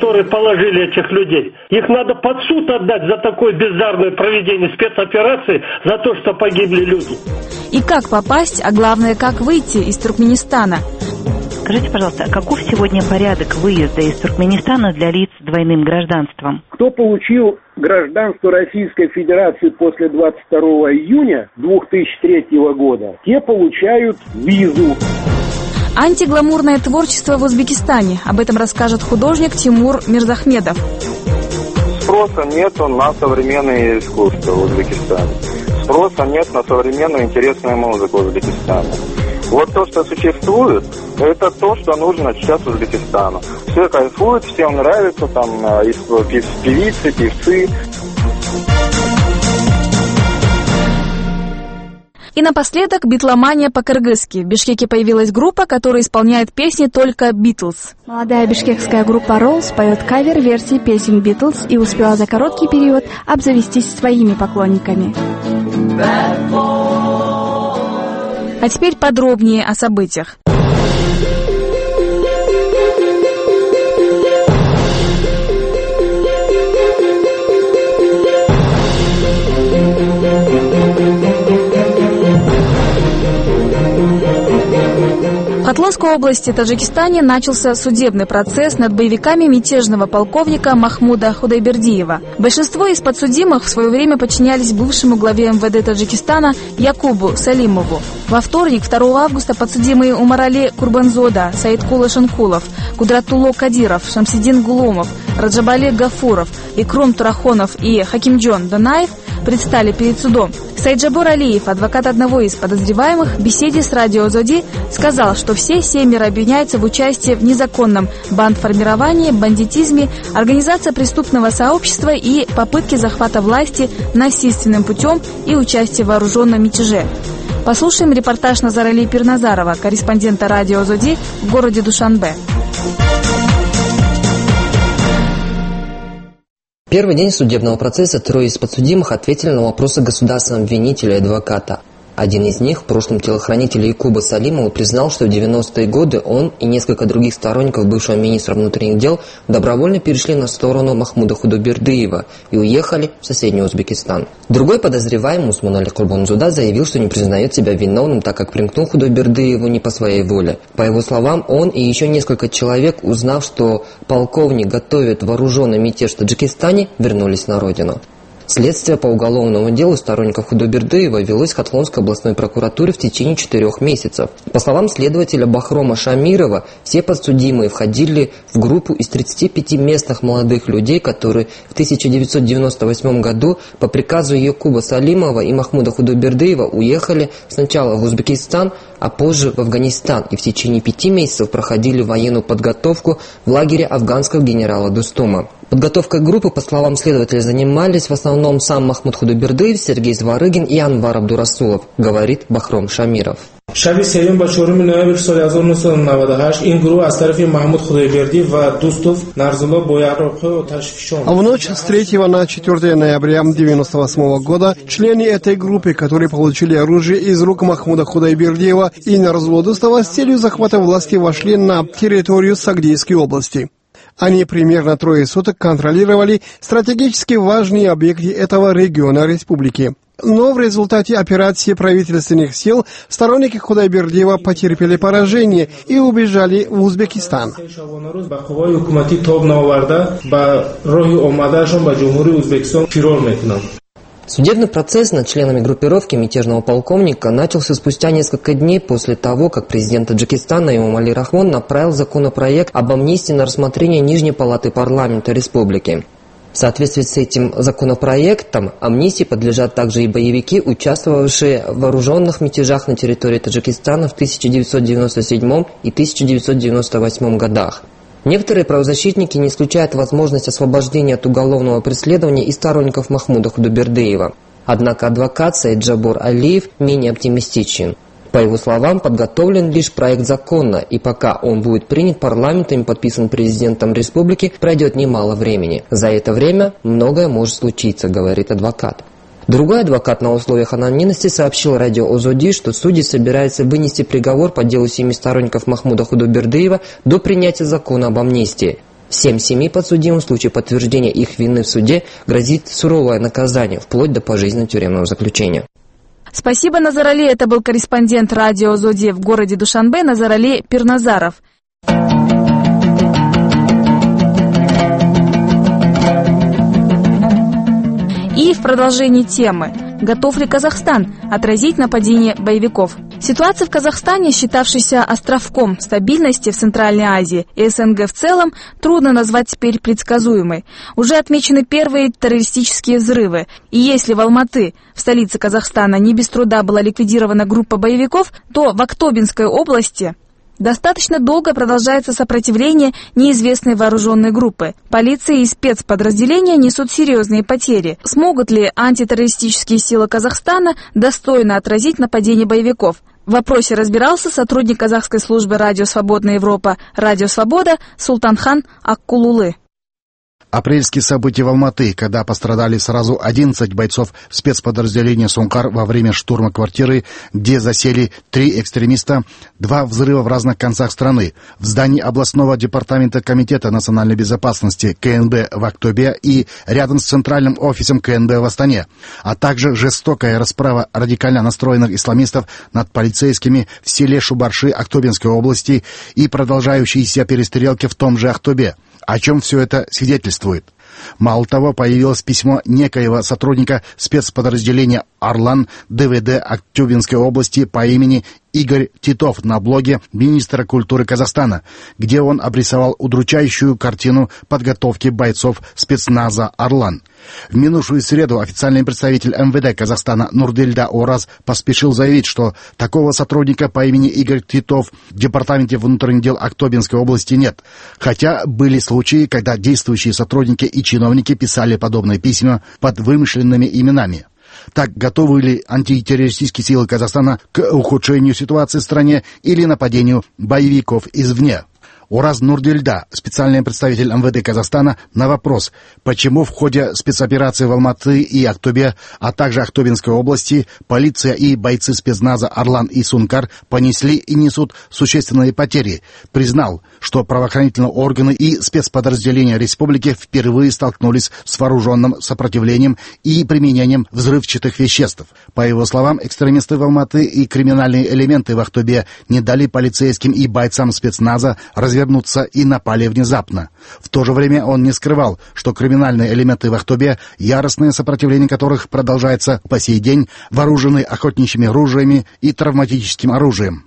которые положили этих людей. Их надо под суд отдать за такое бездарное проведение спецоперации, за то, что погибли люди. И как попасть, а главное, как выйти из Туркменистана? Скажите, пожалуйста, каков сегодня порядок выезда из Туркменистана для лиц с двойным гражданством? Кто получил гражданство Российской Федерации после 22 июня 2003 года, те получают визу. Антигламурное творчество в Узбекистане. Об этом расскажет художник Тимур Мирзахмедов. Спроса нет на современное искусство в Узбекистане. Спроса нет на современную интересную музыку в Узбекистане. Вот то, что существует, это то, что нужно сейчас Узбекистану. Все кайфуют, всем нравится, там, певицы, певцы. И напоследок битломания по-кыргызски. В Бишкеке появилась группа, которая исполняет песни только Битлз. Молодая бишкекская группа Роллс поет кавер-версии песен Битлз и успела за короткий период обзавестись своими поклонниками. А теперь подробнее о событиях. В Хатлонской области Таджикистане начался судебный процесс над боевиками мятежного полковника Махмуда Худайбердиева. Большинство из подсудимых в свое время подчинялись бывшему главе МВД Таджикистана Якубу Салимову. Во вторник, 2 августа, подсудимые Умарали Курбанзода, Саидкула Шанкулов, Кудратулло Кадиров, Шамсидин Гуломов, Раджабали Гафуров, Икрум Турахонов и Хакимджон Данаев предстали перед судом. Сайджабур Алиев, адвокат одного из подозреваемых, в беседе с радио Зоди сказал, что все 7 обвиняются в участии в незаконном бандформировании, бандитизме, организации преступного сообщества и попытке захвата власти насильственным путем и участии в вооруженном мятеже. Послушаем репортаж Назарали Пирназарова, корреспондента радио Зоди в городе Душанбе. Первый день судебного процесса трое из подсудимых ответили на вопросы государственного обвинителя и адвоката. Один из них, в прошлом телохранитель Якуба Салимова, признал, что в 90-е годы он и несколько других сторонников бывшего министра внутренних дел добровольно перешли на сторону Махмуда Худайбердиева и уехали в соседний Узбекистан. Другой подозреваемый, Усманали Курбанзода, заявил, что не признает себя виновным, так как примкнул Худайбердиеву не по своей воле. По его словам, он и еще несколько человек, узнав, что полковник готовит вооруженный мятеж в Таджикистане, вернулись на родину. Следствие по уголовному делу сторонников Худайбердиева велось в Хатлонской областной прокуратуре в течение 4 месяцев. По словам следователя Бахрома Шамирова, все подсудимые входили в группу из 35 местных молодых людей, которые в 1998 году по приказу Якуба Салимова и Махмуда Худайбердиева уехали сначала в Узбекистан, а позже в Афганистан и в течение 5 месяцев проходили военную подготовку в лагере афганского генерала Достума. Подготовкой группы, по словам следователя, занимались в основном сам Махмуд Худайбердиев, Сергей Зварыгин и Анвар Абдурасулов, говорит Бахром Шамиров. شب سوم با 4 نوامبر سال 1998 این گروه از طرف محمود خدایبردی و دوستوف نرزالله боярокы ташфишон. В ночь с 3 на 4 ноября 1998 года члены этой группы, которые получили оружие из рук Махмуда Худайбердиева и Нарзулло Достова, с целью захвата власти вошли на территорию Сагдийской области. Они примерно 3 суток контролировали стратегически важные объекты этого региона республики. Но в результате операции правительственных сил сторонники Худайбердиева потерпели поражение и убежали в Узбекистан. Судебный процесс над членами группировки мятежного полковника начался спустя несколько дней после того, как президент Таджикистана Эмомали Рахмон направил законопроект об амнистии на рассмотрение Нижней палаты парламента республики. В соответствии с этим законопроектом амнистии подлежат также и боевики, участвовавшие в вооруженных мятежах на территории Таджикистана в 1997 и 1998 годах. Некоторые правозащитники не исключают возможность освобождения от уголовного преследования и сторонников Махмуда Худайбердиева. Однако адвокат Сайджабур Алиев менее оптимистичен. По его словам, подготовлен лишь проект закона, и пока он будет принят парламентом и подписан президентом республики, пройдет немало времени. За это время многое может случиться, говорит адвокат. Другой адвокат на условиях анонимности сообщил радио Озоди, что судьи собираются вынести приговор по делу 7 сторонников Махмуда Худайбердиева до принятия закона об амнистии. Всем 7 подсудимым в случае подтверждения их вины в суде грозит суровое наказание, вплоть до пожизненного тюремного заключения. Спасибо, Назарали. Это был корреспондент радио «Зоди» в городе Душанбе Назарали Пирназаров. И в продолжении темы. Готов ли Казахстан отразить нападение боевиков? Ситуация в Казахстане, считавшейся островком стабильности в Центральной Азии и СНГ в целом, трудно назвать теперь предсказуемой. Уже отмечены первые террористические взрывы. И если в Алматы, в столице Казахстана, не без труда была ликвидирована группа боевиков, то в Актобинской области достаточно долго продолжается сопротивление неизвестной вооруженной группы. Полиция и спецподразделения несут серьезные потери. Смогут ли антитеррористические силы Казахстана достойно отразить нападение боевиков? В вопросе разбирался сотрудник казахской службы «Радио Свободная Европа» «Радио Свобода» Султанхан Аккулулы. Апрельские события в Алматы, когда пострадали сразу 11 бойцов спецподразделения «Сункар» во время штурма квартиры, где засели 3 экстремиста, 2 взрыва в разных концах страны, в здании областного департамента Комитета национальной безопасности КНБ в Актобе и рядом с центральным офисом КНБ в Астане, а также жестокая расправа радикально настроенных исламистов над полицейскими в селе Шубарши Актобинской области и продолжающиеся перестрелки в том же Актобе. О чем все это свидетельствует? Мало того, появилось письмо некоего сотрудника спецподразделения «Арлан» ДВД Актюбинской области по имени Игорь Титов на блоге министра культуры Казахстана, где он обрисовал удручающую картину подготовки бойцов спецназа «Арлан». В минувшую среду официальный представитель МВД Казахстана Нурдильда Ораз поспешил заявить, что такого сотрудника по имени Игорь Титов в Департаменте внутренних дел Актобинской области нет, хотя были случаи, когда действующие сотрудники и чиновники писали подобные письма под вымышленными именами. Так, готовы ли антитеррористические силы Казахстана к ухудшению ситуации в стране или нападению боевиков извне? Ораз Нурдильда, специальный представитель МВД Казахстана, на вопрос, почему в ходе спецоперации в Алматы и Актобе, а также Актобинской области, полиция и бойцы спецназа «Арлан» и «Сункар» понесли и несут существенные потери, признал, что правоохранительные органы и спецподразделения республики впервые столкнулись с вооруженным сопротивлением и применением взрывчатых веществ. По его словам, экстремисты в Алматы и криминальные элементы в Актобе не дали полицейским и бойцам спецназа развернуться и напали внезапно. В то же время он не скрывал, что криминальные элементы в Актобе, яростное сопротивление которых продолжается по сей день, вооружены охотничьими ружьями и травматическим оружием.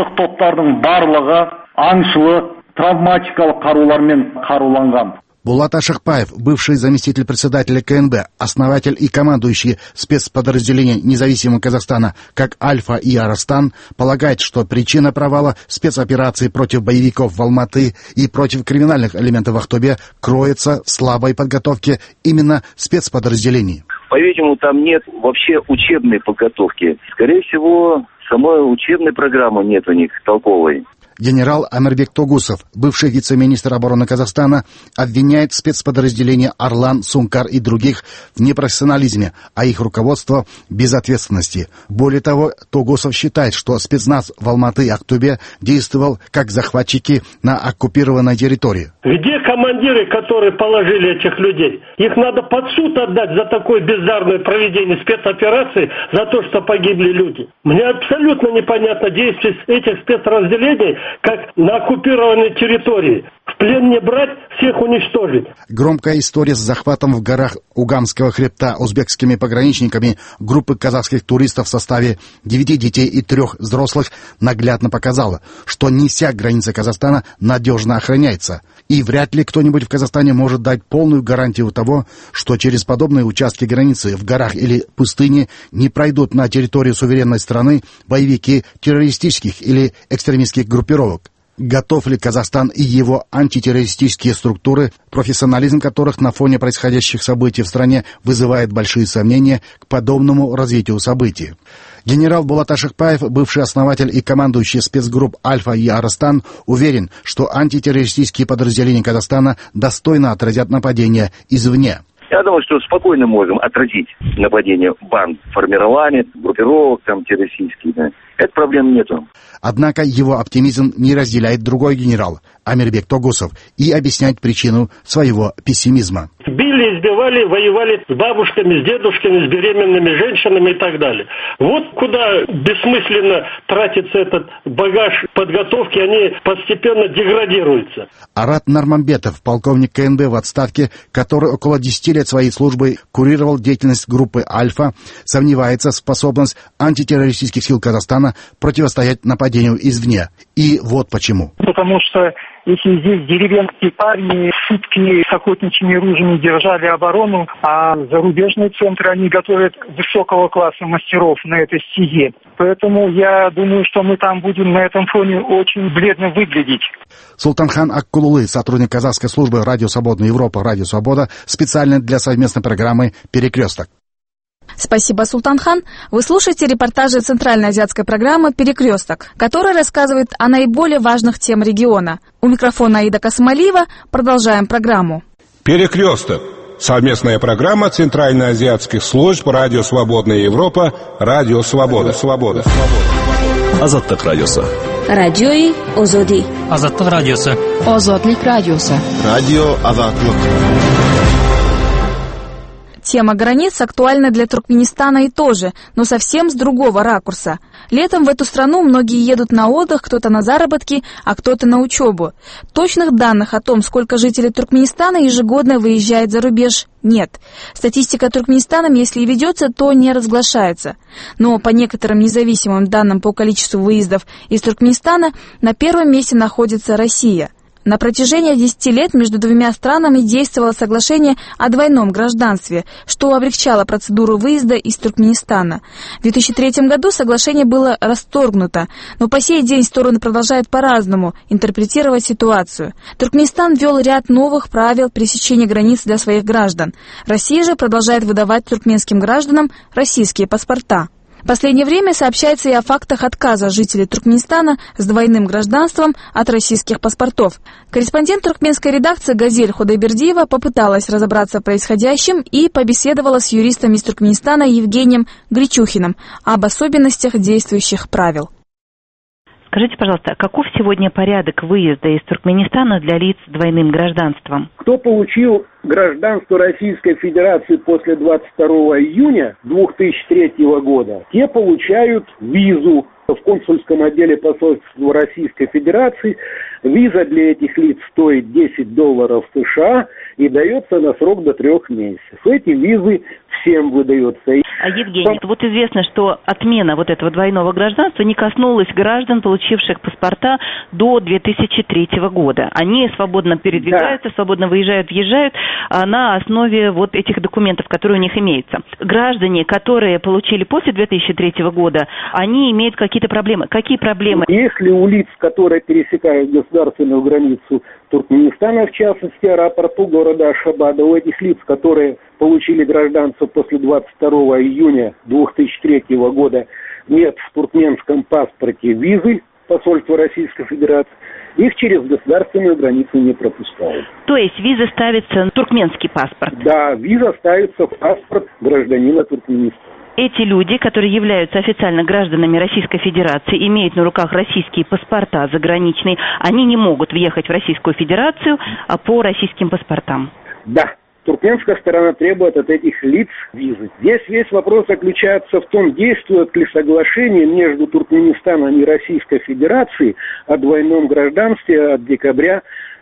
Булат Ашықбаев, бывший заместитель председателя КНБ, основатель и командующий спецподразделения независимого Казахстана, как Альфа и Арастан, полагает, что причина провала спецоперации против боевиков в Алматы и против криминальных элементов в Актобе кроется в слабой подготовке именно спецподразделений. По-видимому, там нет вообще учебной подготовки. Скорее всего, самой учебной программы нет у них толковой. Генерал Амирбек Тогусов, бывший вице-министр обороны Казахстана, обвиняет спецподразделения «Арлан», «Сункар» и других в непрофессионализме, а их руководство – безответственности. Более того, Тогусов считает, что спецназ в Алматы и Актобе действовал как захватчики на оккупированной территории. Где командиры, которые положили этих людей? Их надо под суд отдать за такое бездарное проведение спецоперации, за то, что погибли люди. Мне абсолютно непонятно действие этих спецразделений, как на оккупированной территории. В плен не брать, всех уничтожить. Громкая история с захватом в горах Угамского хребта узбекскими пограничниками группы казахских туристов в составе 9 детей и 3 взрослых наглядно показала, что не вся граница Казахстана надежно охраняется. И вряд ли кто-нибудь в Казахстане может дать полную гарантию того, что через подобные участки границы в горах или пустыне не пройдут на территорию суверенной страны боевики террористических или экстремистских группировок. Готов ли Казахстан и его антитеррористические структуры, профессионализм которых на фоне происходящих событий в стране вызывает большие сомнения к подобному развитию событий? Генерал Булат Ашықбаев, бывший основатель и командующий спецгрупп «Альфа» и «Арастан», уверен, что антитеррористические подразделения Казахстана достойно отразят нападения извне. Я думаю, что спокойно можем отразить нападение банд, формирования, группировок там террористических. Да. Это проблем нету. Однако его оптимизм не разделяет другой генерал, Амирбек Тогусов, и объясняет причину своего пессимизма. Били, избивали, воевали с бабушками, с дедушками, с беременными женщинами и так далее. Вот куда бессмысленно тратится этот багаж подготовки, они постепенно деградируются. Арат Нармамбетов, полковник КНБ в отставке, который около 10 лет своей службы курировал деятельность группы «Альфа», сомневается в способности антитеррористических сил Казахстана противостоять нападению извне. И вот почему. Потому что если здесь деревенские парни сутки с охотничьими ружьями держали оборону, а зарубежные центры, они готовят высокого класса мастеров на этой стезе. Поэтому я думаю, что мы там будем на этом фоне очень бледно выглядеть. Султанхан Аккулулы, сотрудник казахской службы «Радио Свободная Европа», «Радио Свобода», специально для совместной программы «Перекресток». Спасибо, Султанхан. Вы слушаете репортажи центральноазиатской программы «Перекресток», которая рассказывает о наиболее важных темах региона. У микрофона Аида Касмалиева. Продолжаем программу. «Перекресток» — совместная программа центральноазиатских служб «Радио Свободная Европа», «Радио Свобода». Азаттык радиосы. Радиои Озоди. Азаттык радиосы. Озодлик радиосы. Радио Азаттык. Тема границ актуальна для Туркменистана и тоже, но совсем с другого ракурса. Летом в эту страну многие едут на отдых, кто-то на заработки, а кто-то на учебу. Точных данных о том, сколько жителей Туркменистана ежегодно выезжает за рубеж, нет. Статистика Туркменистаном, если и ведется, то не разглашается. Но по некоторым независимым данным по количеству выездов из Туркменистана на первом месте находится Россия. На протяжении 10 лет между двумя странами действовало соглашение о двойном гражданстве, что облегчало процедуру выезда из Туркменистана. В 2003 году соглашение было расторгнуто, но по сей день стороны продолжают по-разному интерпретировать ситуацию. Туркменистан ввел ряд новых правил пересечения границ для своих граждан. Россия же продолжает выдавать туркменским гражданам российские паспорта. В последнее время сообщается и о фактах отказа жителей Туркменистана с двойным гражданством от российских паспортов. Корреспондент туркменской редакции «Газель» Худайбердиева попыталась разобраться в происходящем и побеседовала с юристом из Туркменистана Евгением Гречухиным об особенностях действующих правил. Скажите, пожалуйста, каков сегодня порядок выезда из Туркменистана для лиц с двойным гражданством? Кто получил гражданство Российской Федерации после 22 июня 2003 года, те получают визу в консульском отделе посольства Российской Федерации. Виза для этих лиц стоит $10 США и дается на срок до 3 месяцев. Эти визы всем выдаются. Евгений, вот известно, что отмена вот этого двойного гражданства не коснулась граждан, получивших паспорта до 2003 года. Они свободно передвигаются, свободно выезжают, въезжают на основе вот этих документов, которые у них имеются. Граждане, которые получили после 2003 года, они имеют какие-то проблемы. Какие проблемы? Если у лиц, которые пересекают государственную границу Туркменистана, в частности, аэропорту города Ашхабада, у этих лиц, которые получили гражданство после 22 июня 2003 года, нет в туркменском паспорте визы посольства Российской Федерации, их через государственную границу не пропускают. То есть виза ставится на туркменский паспорт? Да, виза ставится в паспорт гражданина Туркменистана. Эти люди, которые являются официально гражданами Российской Федерации, имеют на руках российские паспорта заграничные, они не могут въехать в Российскую Федерацию по российским паспортам? Да. Туркменская сторона требует от этих лиц визы. Здесь весь вопрос заключается в том, действует ли соглашение между Туркменистаном и Российской Федерацией о двойном гражданстве от декабря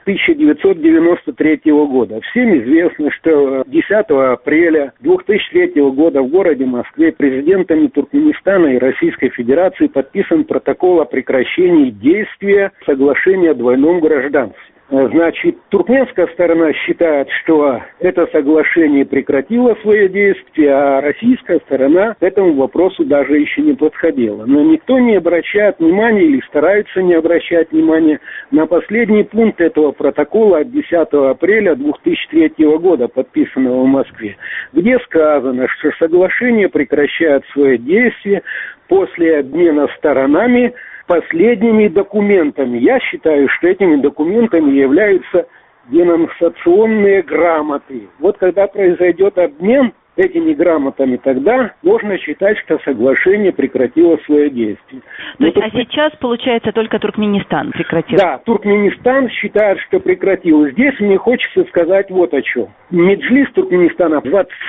1993 года. Всем известно, что 10 апреля 2003 года в городе Москве президентами Туркменистана и Российской Федерации подписан протокол о прекращении действия соглашения о двойном гражданстве. Значит, туркменская сторона считает, что это соглашение прекратило свое действие, а российская сторона к этому вопросу даже еще не подходила. Но никто не обращает внимания или старается не обращать внимания на последний пункт этого протокола от 10 апреля 2003 года, подписанного в Москве, где сказано, что соглашение прекращает свое действие после обмена сторонами последними документами. Я считаю, что этими документами являются денонсационные грамоты. Вот когда произойдет обмен этими грамотами, тогда можно считать, что соглашение прекратило свое действие. Сейчас, получается, только Туркменистан прекратил? Да, Туркменистан считает, что прекратил. Здесь мне хочется сказать вот о чем. Меджлис Туркменистана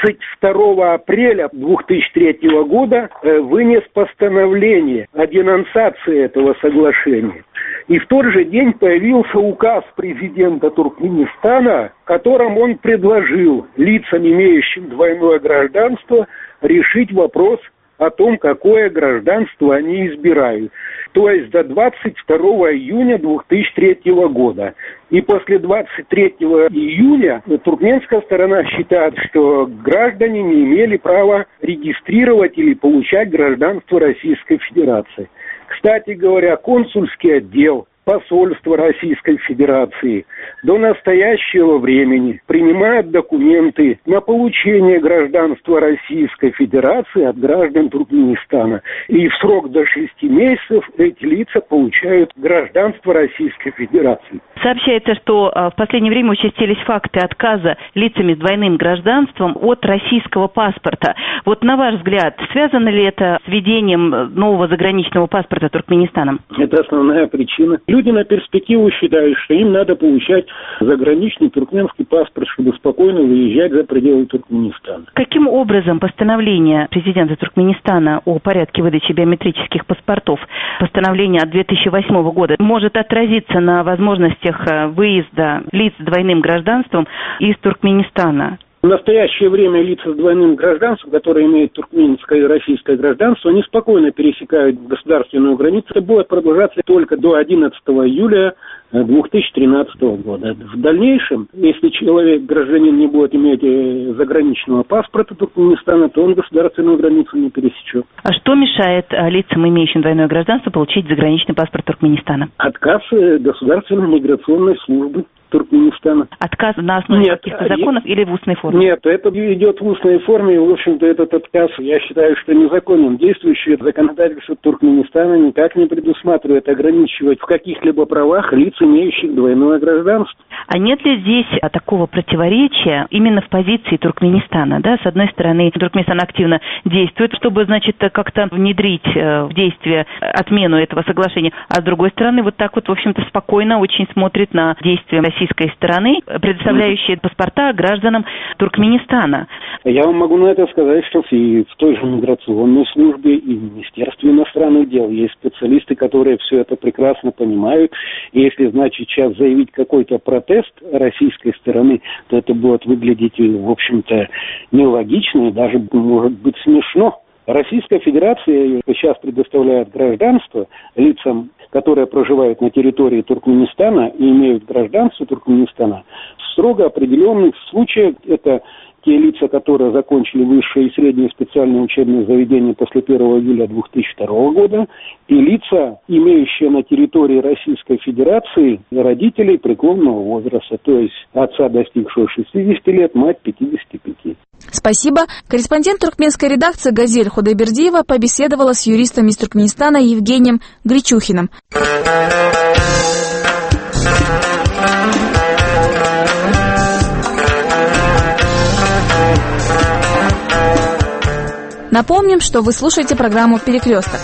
22 апреля 2003 года вынес постановление о денонсации этого соглашения. И в тот же день появился указ президента Туркменистана, в котором он предложил лицам, имеющим двойное гражданство, решить вопрос о том, какое гражданство они избирают. То есть до 22 июня 2003 года. И после 23 июня туркменская сторона считает, что граждане не имели права регистрировать или получать гражданство Российской Федерации. Кстати говоря, консульский отдел посольства Российской Федерации до настоящего времени принимает документы на получение гражданства Российской Федерации от граждан Туркменистана. И в срок до 6 месяцев эти лица получают гражданство Российской Федерации. Сообщается, что в последнее время участились факты отказа лицами с двойным гражданством от российского паспорта. Вот на ваш взгляд, связано ли это с введением нового заграничного паспорта Туркменистаном? Это основная причина. Люди на перспективу считают, что им надо получать заграничный туркменский паспорт, чтобы спокойно выезжать за пределы Туркменистана. Каким образом постановление президента Туркменистана о порядке выдачи биометрических паспортов, постановление от 2008 года, может отразиться на возможностях выезда лиц с двойным гражданством из Туркменистана? В настоящее время лица с двойным гражданством, которые имеют туркменское и российское гражданство, они спокойно пересекают государственную границу. Это будет продолжаться только до 11 июля 2013 года. В дальнейшем, если человек, гражданин, не будет иметь заграничного паспорта Туркменистана, то он государственную границу не пересечет. А что мешает лицам, имеющим двойное гражданство, получить заграничный паспорт Туркменистана? Отказ государственной миграционной службы Туркменистана. Отказ на основе каких-то законов или в устной форме? Нет, это идет в устной форме, и, в общем-то, этот отказ, я считаю, что незаконен. Действующее законодательство Туркменистана никак не предусматривает ограничивать в каких-либо правах лиц, имеющих двойное гражданство. А нет ли здесь такого противоречия именно в позиции Туркменистана? Да? С одной стороны, Туркменистан активно действует, чтобы, значит, как-то внедрить в действие отмену этого соглашения, а с другой стороны, вот так вот, в общем-то, спокойно очень смотрит на действия российской стороны, предоставляющие паспорта гражданам Туркменистана. Я вам могу на это сказать, что и в той же миграционной службе, и в Министерстве иностранных дел есть специалисты, которые все это прекрасно понимают. И если, значит, сейчас заявить какой-то протест российской стороны, то это будет выглядеть, в общем-то, нелогично и даже, может быть, смешно. Российская Федерация сейчас предоставляет гражданство лицам, которые проживают на территории Туркменистана и имеют гражданство Туркменистана. В строго определенных случаях это те лица, которые закончили высшее и среднее специальное учебное заведение после 1 июля 2002 года, и лица, имеющие на территории Российской Федерации родителей преклонного возраста, то есть отца, достигшего 60 лет, мать 55. Спасибо. Корреспондент туркменской редакции «Газель» Худайбердиева побеседовала с юристом из Туркменистана Евгением Гречухиным. Напомним, что вы слушаете программу «Перекресток».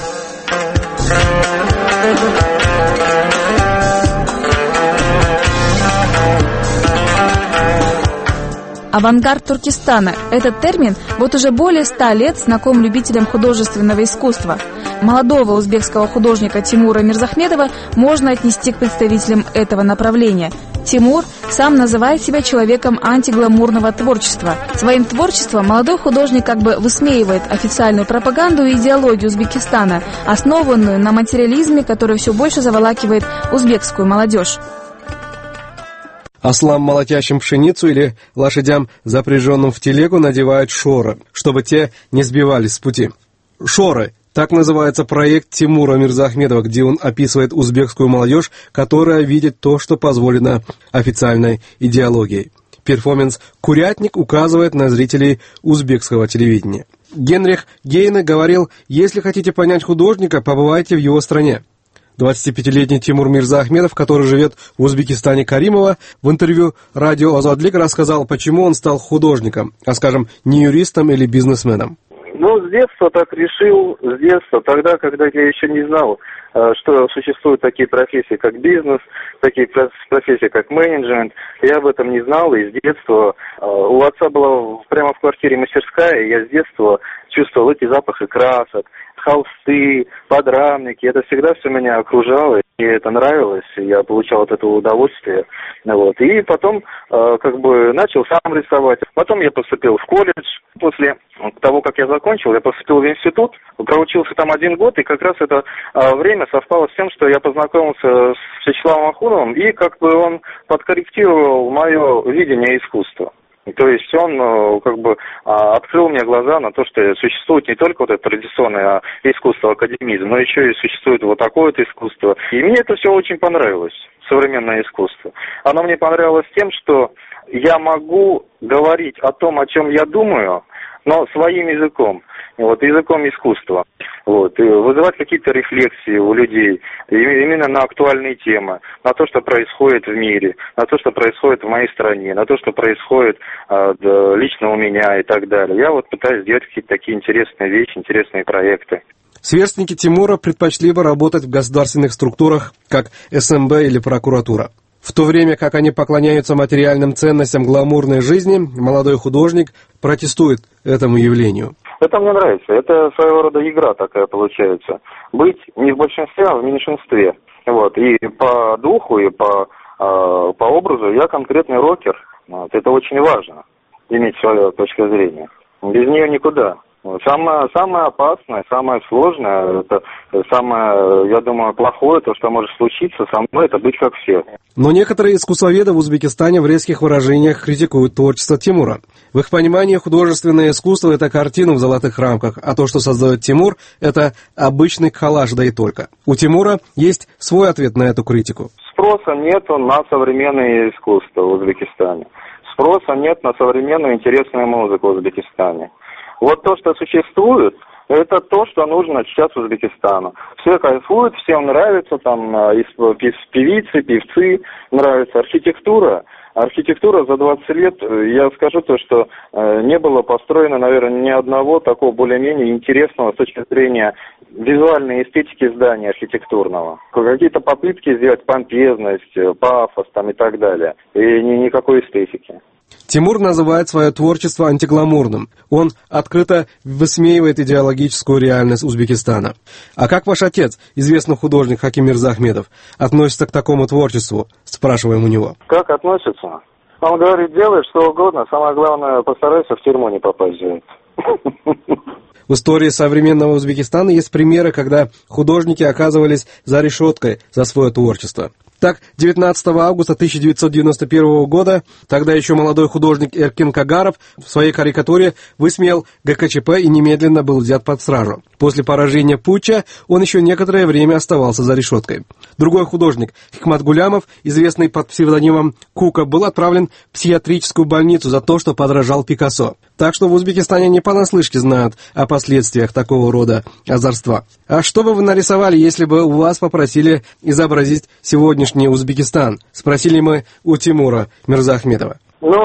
Авангард Туркестана. Этот термин вот уже более 100 лет знаком любителям художественного искусства. Молодого узбекского художника Тимура Мирзахметова можно отнести к представителям этого направления. Тимур сам называет себя человеком антигламурного творчества. Своим творчеством молодой художник как бы высмеивает официальную пропаганду и идеологию Узбекистана, основанную на материализме, который все больше заволакивает узбекскую молодежь. Ослам, молотящим пшеницу, или лошадям, запряженным в телегу, надевают шоры, чтобы те не сбивались с пути. Шоры — так называется проект Тимура Мирзахметова, где он описывает узбекскую молодежь, которая видит то, что позволено официальной идеологией. Перформанс «Курятник» указывает на зрителей узбекского телевидения. Генрих Гейне говорил: «Если хотите понять художника, побывайте в его стране». 25-летний Тимур Мирзахметов, который живет в Узбекистане, Каримова, в интервью радио «Азатлик» рассказал, почему он стал художником, а, скажем, не юристом или бизнесменом. Ну, с детства так решил, с детства, тогда, когда я еще не знал, что существуют такие профессии, как бизнес, такие профессии, как менеджмент. Я об этом не знал, и с детства у отца была прямо в квартире мастерская, и я с детства чувствовал эти запахи красок, холсты, подрамники. Это всегда все меня окружало, и это нравилось, и я получал от этого удовольствие. Вот. И потом начал сам рисовать. Потом я поступил в колледж. После того, как я закончил, я поступил в институт, проучился там 1 год, и как раз это время совпало с тем, что я познакомился с Вячеславом Ахуновым, и он подкорректировал мое видение искусства. То есть он открыл мне глаза на то, что существует не только вот это традиционное искусство, академизм, но еще и существует вот такое вот искусство. И мне это все очень понравилось, современное искусство. Оно мне понравилось тем, что я могу говорить о том, о чем я думаю, но своим языком, языком искусства. И вызывать какие-то рефлексии у людей именно на актуальные темы, на то, что происходит в мире, на то, что происходит в моей стране, на то, что происходит лично у меня и так далее. Я пытаюсь делать какие-то такие интересные вещи, интересные проекты. Сверстники Тимура предпочли бы работать в государственных структурах, как СМБ или прокуратура. В то время как они поклоняются материальным ценностям гламурной жизни, молодой художник протестует этому явлению. Это мне нравится. Это своего рода игра такая получается. Быть не в большинстве, а в меньшинстве. И по духу, и по образу я конкретный рокер. Это очень важно, иметь свою точку зрения. Без нее никуда. Самое опасное, самое сложное, это самое, я думаю, плохое, то, что может случиться со мной, это быть как все. Но некоторые искусствоведы в Узбекистане в резких выражениях критикуют творчество Тимура. В их понимании художественное искусство – это картина в золотых рамках, а то, что создает Тимур – это обычный коллаж, да и только. У Тимура есть свой ответ на эту критику. Спроса нету на современное искусство в Узбекистане. Спроса нет на современную интересную музыку в Узбекистане. То, что существует, это то, что нужно сейчас Узбекистану. Все кайфуют, всем нравится, певицы, певцы, нравится архитектура. Архитектура за 20 лет, я скажу то, что не было построено, наверное, ни одного такого более-менее интересного с точки зрения визуальной эстетики здания архитектурного. Какие-то попытки сделать помпезность, пафос и так далее. И никакой эстетики. Тимур называет свое творчество антигламурным. Он открыто высмеивает идеологическую реальность Узбекистана. А как ваш отец, известный художник Хаким Мирзахметов, относится к такому творчеству? Спрашиваем у него. Как относится? Он говорит, делай что угодно, самое главное, постарайся в тюрьму не попасть за это. В истории современного Узбекистана есть примеры, когда художники оказывались за решеткой за свое творчество. Так, 19 августа 1991 года тогда еще молодой художник Эркин Кагаров в своей карикатуре высмеял ГКЧП и немедленно был взят под стражу. После поражения путча он еще некоторое время оставался за решеткой. Другой художник, Хикмат Гулямов, известный под псевдонимом Кука, был отправлен в психиатрическую больницу за то, что подражал Пикассо. Так что в Узбекистане не понаслышке знают о последствиях такого рода озорства. А что бы вы нарисовали, если бы у вас попросили изобразить сегодняшний Узбекистан? Спросили мы у Тимура Мирзахметова.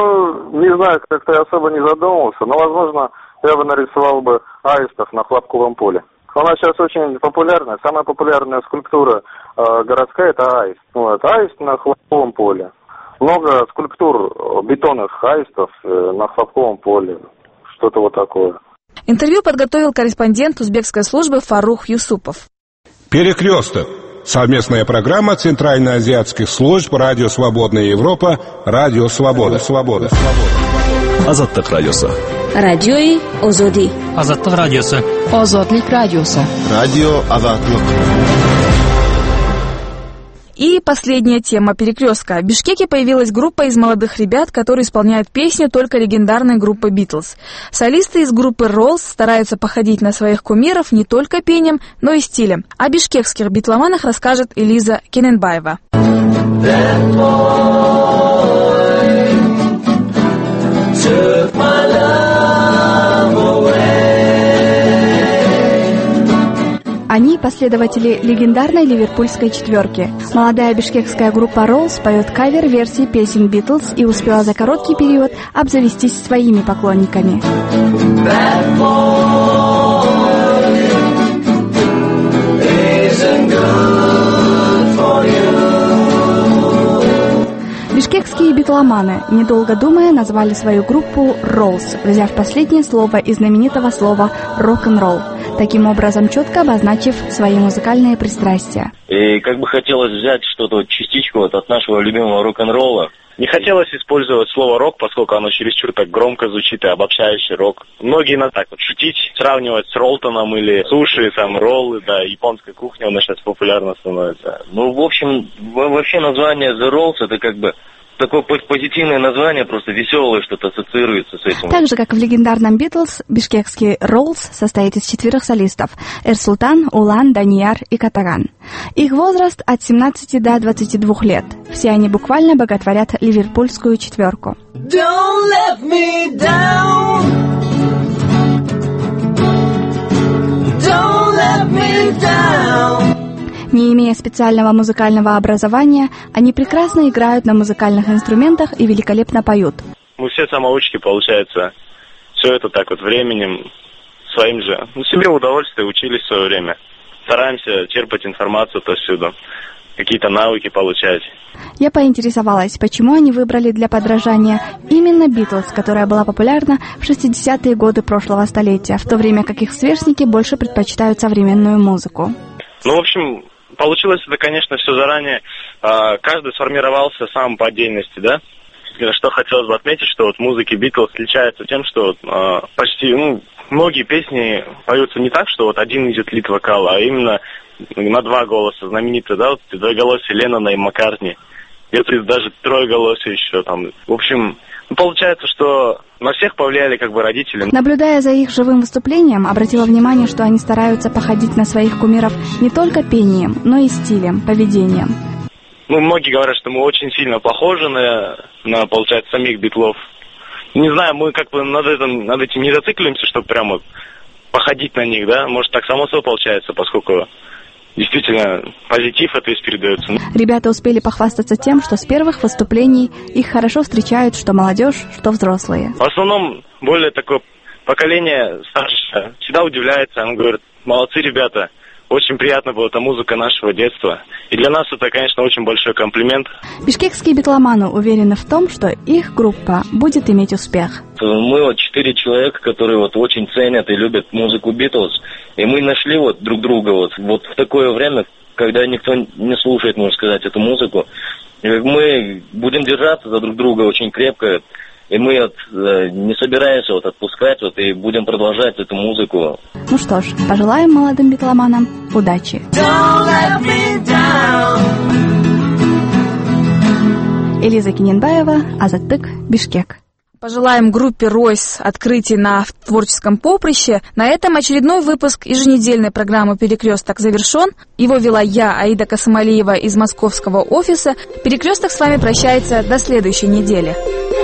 Не знаю, как-то я особо не задумывался, но, возможно, я бы нарисовал бы аистов на Хлопковом поле. Она сейчас очень популярная, самая популярная скульптура городская – это аист. Аист на Хлопковом поле. Много скульптур бетонных аистов на Хлопковом поле. Что-то такое. Интервью подготовил корреспондент узбекской службы Фарух Юсупов. Перекресток. Совместная программа Центральноазиатских служб Радио Свободная Европа, Радио Свобода. Азаттык радиосы. Радиои Озоди. Азаттык радиосы. Озодлик радиосы. Радио Азаттык. И последняя тема перекрестка. В Бишкеке появилась группа из молодых ребят, которые исполняют песню только легендарной группы Битлз. Солисты из группы Роллс стараются походить на своих кумиров не только пением, но и стилем. О бишкекских битломанах расскажет Элиза Кененбаева. Они последователи легендарной ливерпульской четверки. Молодая бишкекская группа Rolls поет кавер-версии песен Beatles и успела за короткий период обзавестись своими поклонниками. Бишкекские битломаны, недолго думая, назвали свою группу «Rolls», взяв последнее слово из знаменитого слова «рок-н-ролл», таким образом четко обозначив свои музыкальные пристрастия. И как бы хотелось взять что-то, частичку от нашего любимого рок-н-ролла. Не хотелось использовать слово «рок», поскольку оно чересчур так громко звучит и обобщающий рок. Многие на так вот шутить, сравнивать с Ролтоном или суши, там, роллы, да, японская кухня, она сейчас популярна становится. Ну, в общем, вообще название The Rolls это как бы такое позитивное название, просто веселое, что-то ассоциируется с этим. Так же, как в легендарном Beatles, бишкекский Rolls состоит из 4 солистов – Эрсултан, Улан, Данияр и Катаган. Их возраст от 17 до 22 лет. Все они буквально боготворят ливерпульскую четверку. Don't let me down. Don't let me down. Не имея специального музыкального образования, они прекрасно играют на музыкальных инструментах и великолепно поют. Мы все самоучки, получается. Все это так вот временем, своим же. Себе в удовольствие учились в свое время. Стараемся черпать информацию отовсюду, какие-то навыки получать. Я поинтересовалась, почему они выбрали для подражания именно Битлз, которая была популярна в 60-е годы прошлого столетия, в то время как их сверстники больше предпочитают современную музыку. Ну, в общем, получилось это, конечно, все заранее. Каждый сформировался сам по отдельности, да? Что хотелось бы отметить, что вот музыки Битлз отличается тем, что почти, многие песни поются не так, что вот один идет лид-вокал, а именно на 2 голоса. Знаменитые, да, вот двоеголосие Леннона и Маккартни. Это даже троеголосие еще там. В общем, получается, что на всех повлияли как бы родители. Наблюдая за их живым выступлением, обратила внимание, что они стараются походить на своих кумиров не только пением, но и стилем, поведением. Многие говорят, что мы очень сильно похожи на получается, самих Битлов. Не знаю, мы как бы над этим не зацикливаемся, чтобы прямо походить на них, да? Может, так само собой получается, поскольку действительно позитив это весь передается. Ребята успели похвастаться тем, что с первых выступлений их хорошо встречают что молодежь, что взрослые. В основном более такое поколение старшее всегда удивляется, он говорит: молодцы ребята, очень приятно была эта музыка нашего детства. И для нас это, конечно, очень большой комплимент. Бишкекские битломаны уверены в том, что их группа будет иметь успех. Мы 4 человека, которые очень ценят и любят музыку Битлз. И мы нашли друг друга в такое время, когда никто не слушает, можно сказать, эту музыку. И мы будем держаться за друг друга очень крепко. И мы не собираемся отпускать и будем продолжать эту музыку. Ну что ж, пожелаем молодым битломанам удачи. Элиза Киненбаева, Азаттык, Бишкек. Пожелаем группе Ройс открытий на творческом поприще. На этом очередной выпуск еженедельной программы «Перекресток» завершен. Его вела я, Аида Касымалиева, из московского офиса. «Перекресток» с вами прощается до следующей недели.